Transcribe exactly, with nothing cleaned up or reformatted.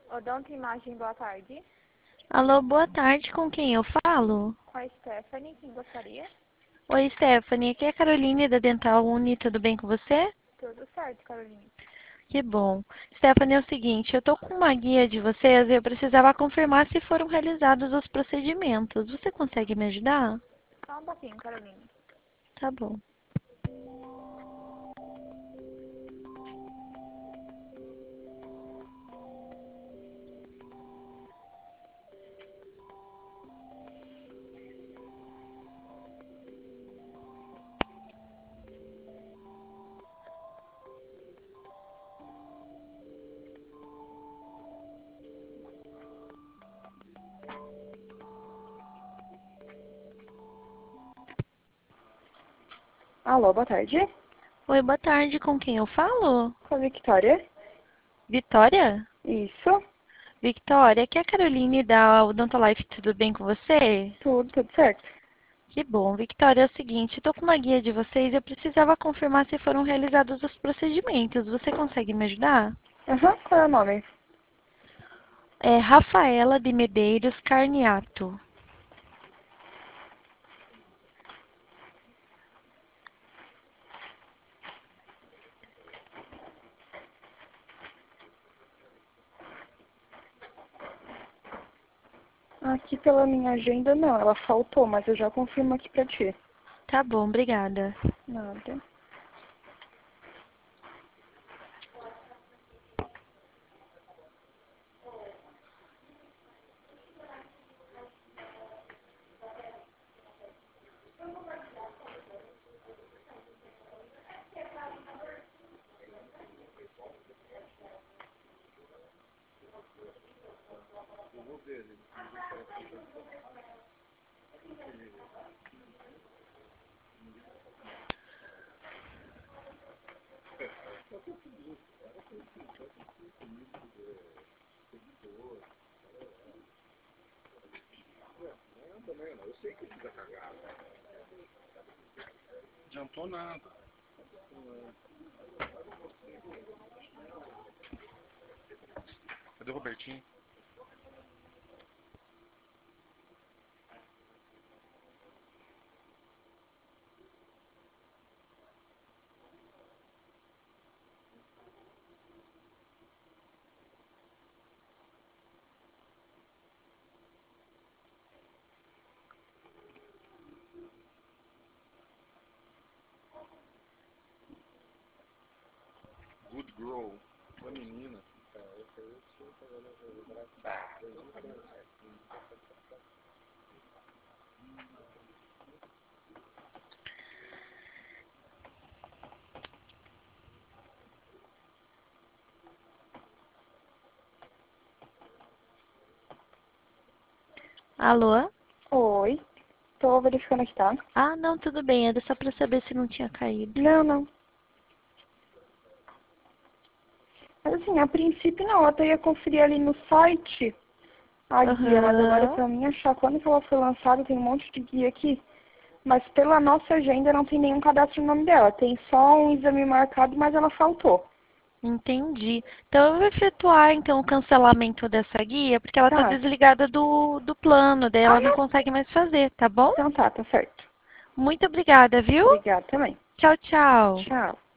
Odonto Imagem, boa tarde. Alô, boa tarde, com quem eu falo? Com a Stephanie, quem gostaria? Oi, Stephanie, aqui é a Caroline da Dental Uni, tudo bem com você? Tudo certo, Caroline. Que bom. Stephanie, é o seguinte, eu tô com uma guia de vocês e eu precisava confirmar se foram realizados os procedimentos. Você consegue me ajudar? Só um pouquinho, Caroline. Tá bom. Alô, boa tarde. Oi, boa tarde, com quem eu falo? Com a Victoria. Vitória? Isso. Victória, aqui é a Caroline da Odontolife, tudo bem com você? Tudo, tudo certo. Que bom. Victória, é o seguinte, estou com uma guia de vocês e eu precisava confirmar se foram realizados os procedimentos. Você consegue me ajudar? Aham, qual é o nome? É Rafaela de Medeiros Carniato. Aqui pela minha agenda não, ela faltou, mas eu já confirmo aqui pra ti. Tá bom, obrigada. Nada. Adiantou nada. Cadê o Robertinho? Good girl. Uma menina. Alô? Oi. Tô verificando aqui, tá? Ah, não, tudo bem. Era só pra saber se não tinha caído. Não, não. Mas assim, a princípio não, eu até ia conferir ali no site a guia, mas agora Aham. pra mim achar quando que ela foi lançada, tem um monte de guia aqui. Mas pela nossa agenda não tem nenhum cadastro no nome dela. Tem só um exame marcado, mas ela faltou. Entendi. Então eu vou efetuar então o cancelamento dessa guia, porque ela tá Tá. desligada do, do plano, daí Ah, ela não não. consegue mais fazer, tá bom? Então tá, tá certo. Muito obrigada, viu? Obrigada também. Tchau, tchau. Tchau.